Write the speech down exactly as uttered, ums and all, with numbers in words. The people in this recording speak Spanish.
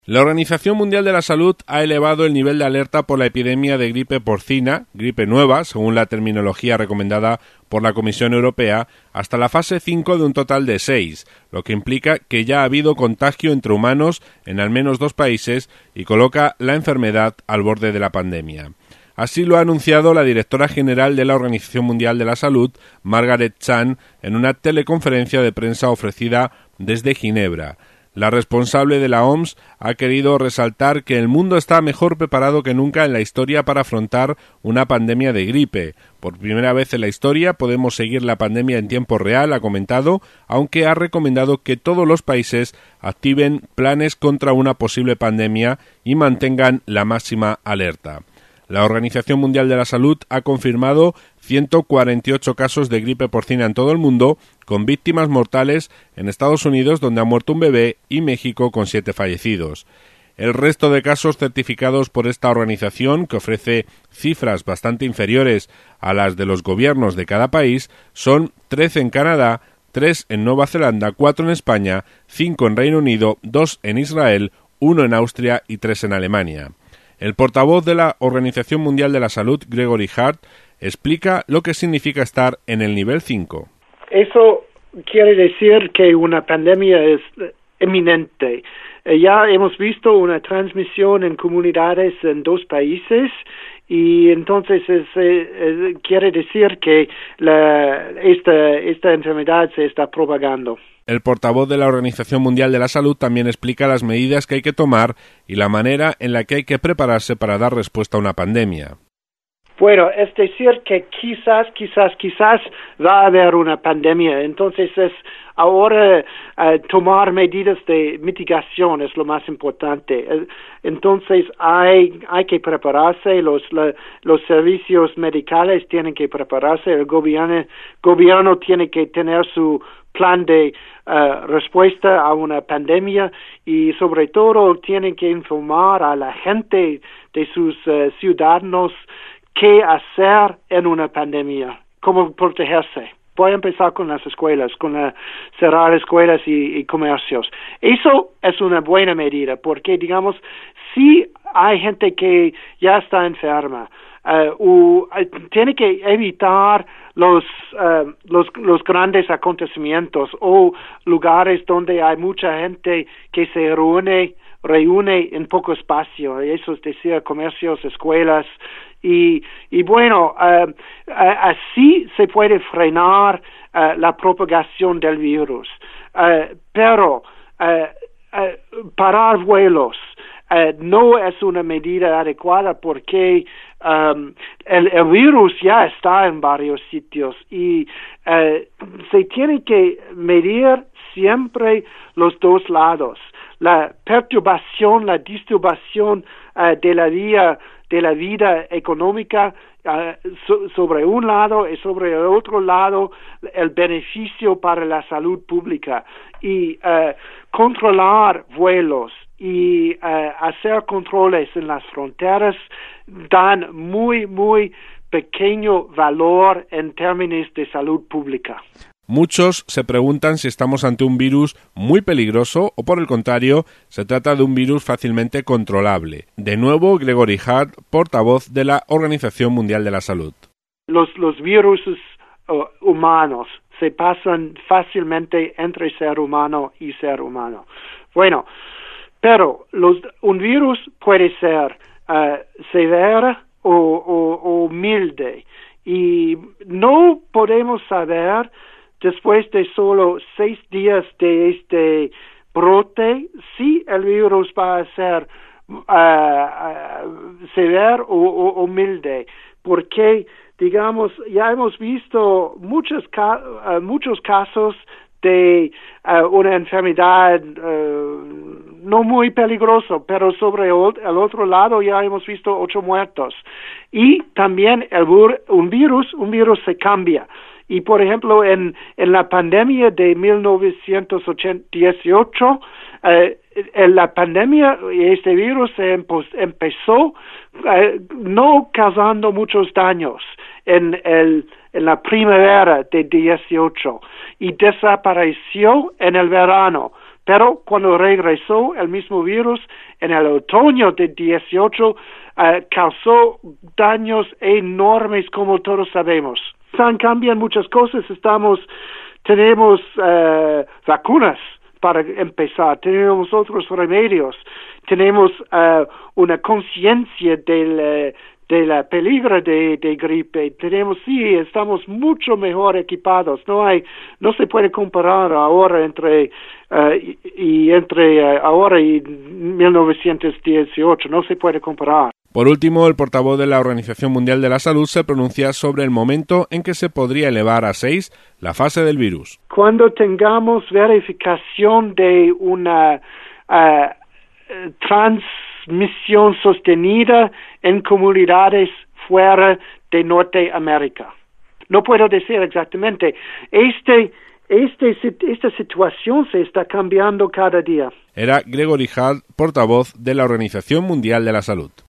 La Organización Mundial de la Salud ha elevado el nivel de alerta por la epidemia de gripe porcina, gripe nueva, según la terminología recomendada por la Comisión Europea, hasta la fase cinco de un total de seis, lo que implica que ya ha habido contagio entre humanos en al menos dos países y coloca la enfermedad al borde de la pandemia. Así lo ha anunciado la directora general de la Organización Mundial de la Salud, Margaret Chan, en una teleconferencia de prensa ofrecida desde Ginebra. La responsable de la O M S ha querido resaltar que el mundo está mejor preparado que nunca en la historia para afrontar una pandemia de gripe. Por primera vez en la historia podemos seguir la pandemia en tiempo real, ha comentado, aunque ha recomendado que todos los países activen planes contra una posible pandemia y mantengan la máxima alerta. La Organización Mundial de la Salud ha confirmado ciento cuarenta y ocho casos de gripe porcina en todo el mundo, con víctimas mortales en Estados Unidos, donde ha muerto un bebé, y México, con siete fallecidos. El resto de casos certificados por esta organización, que ofrece cifras bastante inferiores a las de los gobiernos de cada país, son trece en Canadá, tres en Nueva Zelanda, cuatro en España, cinco en Reino Unido, dos en Israel, uno en Austria y tres en Alemania. El portavoz de la Organización Mundial de la Salud, Gregory Hart, explica lo que significa estar en el nivel cinco. Eso quiere decir que una pandemia es eminente. Ya hemos visto una transmisión en comunidades en dos países y entonces es, eh, quiere decir que la, esta, esta enfermedad se está propagando. El portavoz de la Organización Mundial de la Salud también explica las medidas que hay que tomar y la manera en la que hay que prepararse para dar respuesta a una pandemia. Bueno, es decir que quizás, quizás, quizás va a haber una pandemia. Entonces es ahora uh, tomar medidas de mitigación es lo más importante. Entonces hay hay que prepararse, los la, los servicios medicales tienen que prepararse, el gobierno gobierno tiene que tener su plan de uh, respuesta a una pandemia y sobre todo tienen que informar a la gente de sus uh, ciudadanos qué hacer en una pandemia, cómo protegerse. Voy a empezar con las escuelas, con la, cerrar escuelas y, y comercios. Eso es una buena medida porque, digamos, si hay gente que ya está enferma, uh, o, uh, tiene que evitar los, uh, los, los grandes acontecimientos o lugares donde hay mucha gente que se reúne, reúne en poco espacio. Eso es decir, comercios, escuelas. Y, y bueno, uh, uh, así se puede frenar uh, la propagación del virus. Uh, pero uh, uh, parar vuelos uh, no es una medida adecuada porque um, el, el virus ya está en varios sitios y uh, se tiene que medir siempre los dos lados. La perturbación, la disturbación uh, de la vía de la vida económica uh, so, sobre un lado y sobre el otro lado el beneficio para la salud pública y uh, controlar vuelos y uh, hacer controles en las fronteras dan muy muy pequeño valor en términos de salud pública. Muchos se preguntan si estamos ante un virus muy peligroso o, por el contrario, se trata de un virus fácilmente controlable. De nuevo, Gregory Hart, portavoz de la Organización Mundial de la Salud. Los, los virus uh, humanos se pasan fácilmente entre ser humano y ser humano. Bueno, pero los, un virus puede ser uh, severo o, o, o humilde y no podemos saber después de solo seis días de este brote, si el virus va a ser uh, uh, severo o, o humilde, porque, digamos, ya hemos visto muchos, ca- uh, muchos casos de uh, una enfermedad uh, no muy peligrosa, pero sobre el, el otro lado ya hemos visto ocho muertos. Y también el, un virus, un virus se cambia. Y, por ejemplo, en, en la pandemia de mil novecientos dieciocho, eh, en la pandemia, este virus empezó eh, no causando muchos daños en, el, en la primavera de dieciocho y desapareció en el verano. Pero cuando regresó el mismo virus en el otoño de dieciocho, uh, causó daños enormes, como todos sabemos. Están cambiando muchas cosas. Estamos, tenemos uh, vacunas para empezar, tenemos otros remedios, tenemos uh, una conciencia del de la peligro de, de gripe. Tenemos, sí, estamos mucho mejor equipados. No hay, no se puede comparar ahora entre uh, y, y entre uh, ahora y mil novecientos dieciocho. No se puede comparar. Por último, el portavoz de la Organización Mundial de la Salud se pronuncia sobre el momento en que se podría elevar a seis la fase del virus. Cuando tengamos verificación de una uh, transmisión sostenida en comunidades fuera de Norteamérica. No puedo decir exactamente. Este, este, esta situación se está cambiando cada día. Era Gregory Hart, portavoz de la Organización Mundial de la Salud.